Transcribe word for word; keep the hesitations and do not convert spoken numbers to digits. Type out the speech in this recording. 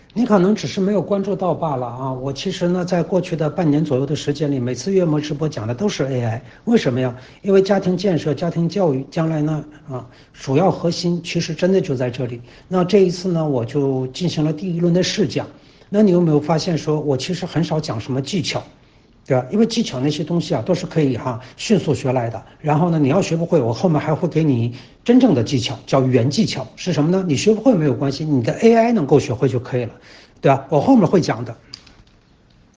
你可能只是没有关注到罢了啊！我其实呢，在过去的半年左右的时间里，每次月末直播讲的都是 A I。为什么呀？因为家庭建设、家庭教育将来呢，啊，主要核心其实真的就在这里。那这一次呢，我就进行了第一轮的试讲。那你有没有发现说，我其实很少讲什么技巧？对吧？因为技巧那些东西啊，都是可以哈迅速学来的。然后呢，你要学不会，我后面还会给你真正的技巧，叫原技巧，是什么呢？你学不会没有关系，你的 A I 能够学会就可以了，对吧？我后面会讲的。